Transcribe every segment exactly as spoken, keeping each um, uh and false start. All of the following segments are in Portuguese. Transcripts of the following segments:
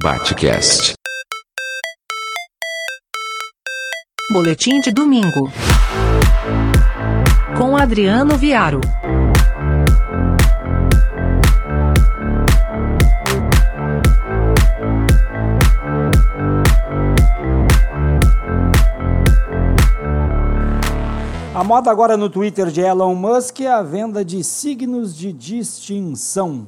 Batcast. Boletim de domingo. Com Adriano Viaro. A moda agora no Twitter de Elon Musk é a venda de signos de distinção.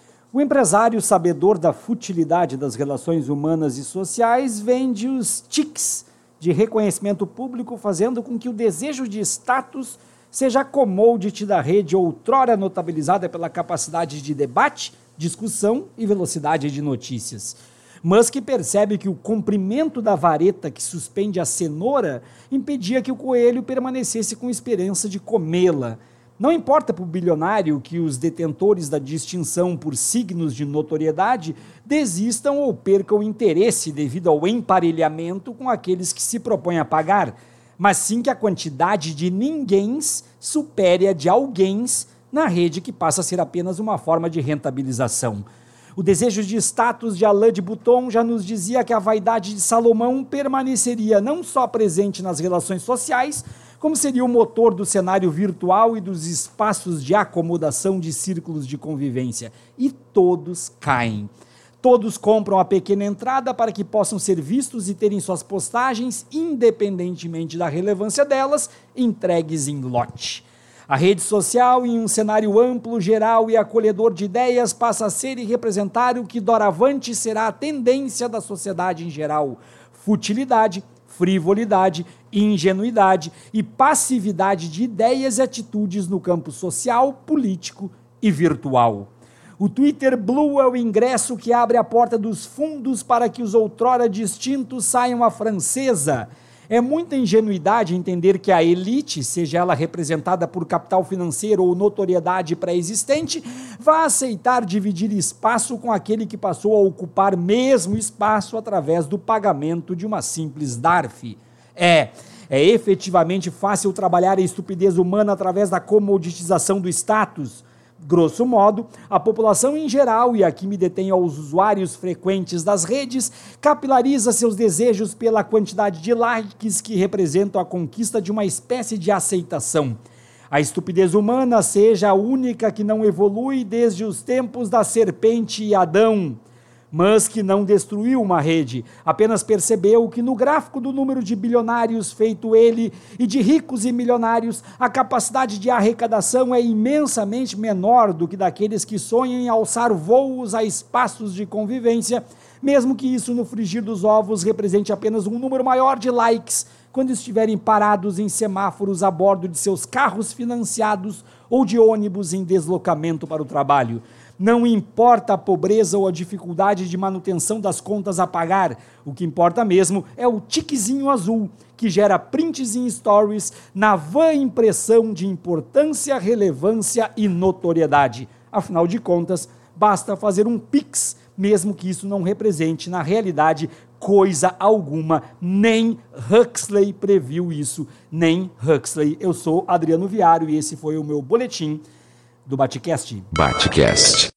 O empresário sabedor da futilidade das relações humanas e sociais vende os tics de reconhecimento público, fazendo com que o desejo de status seja a commodity da rede outrora notabilizada pela capacidade de debate, discussão e velocidade de notícias. Musk percebe que o comprimento da vareta que suspende a cenoura impedia que o coelho permanecesse com esperança de comê-la. Não importa para o bilionário que os detentores da distinção por signos de notoriedade desistam ou percam interesse devido ao emparelhamento com aqueles que se propõem a pagar, mas sim que a quantidade de ninguéms supere a de alguéms na rede que passa a ser apenas uma forma de rentabilização. O desejo de status de Alain de Botton já nos dizia que a vaidade de Salomão permaneceria não só presente nas relações sociais, como seria o motor do cenário virtual e dos espaços de acomodação de círculos de convivência. E todos caem. Todos compram a pequena entrada para que possam ser vistos e terem suas postagens, independentemente da relevância delas, entregues em lote. A rede social, em um cenário amplo, geral e acolhedor de ideias, passa a ser e representar o que doravante será a tendência da sociedade em geral: futilidade, frivolidade, ingenuidade e passividade de ideias e atitudes no campo social, político e virtual. O Twitter Blue é o ingresso que abre a porta dos fundos para que os outrora distintos saiam à francesa. É muita ingenuidade entender que a elite, seja ela representada por capital financeiro ou notoriedade pré-existente, vá aceitar dividir espaço com aquele que passou a ocupar mesmo espaço através do pagamento de uma simples D A R F. É, é efetivamente fácil trabalhar a estupidez humana através da comoditização do status. Grosso modo, a população em geral, e aqui me detenho aos usuários frequentes das redes, capilariza seus desejos pela quantidade de likes que representam a conquista de uma espécie de aceitação. A estupidez humana seja a única que não evolui desde os tempos da serpente e Adão. Musk não destruiu uma rede, apenas percebeu que no gráfico do número de bilionários feito ele e de ricos e milionários, a capacidade de arrecadação é imensamente menor do que daqueles que sonham em alçar voos a espaços de convivência, mesmo que isso no frigir dos ovos represente apenas um número maior de likes quando estiverem parados em semáforos a bordo de seus carros financiados ou de ônibus em deslocamento para o trabalho. Não importa a pobreza ou a dificuldade de manutenção das contas a pagar, o que importa mesmo é o tiquezinho azul, que gera prints em stories na vã impressão de importância, relevância e notoriedade. Afinal de contas, basta fazer um pix, mesmo que isso não represente, na realidade, coisa alguma. Nem Huxley previu isso, nem Huxley. Eu sou Adriano Viaro e esse foi o meu boletim do Batcast. Batcast.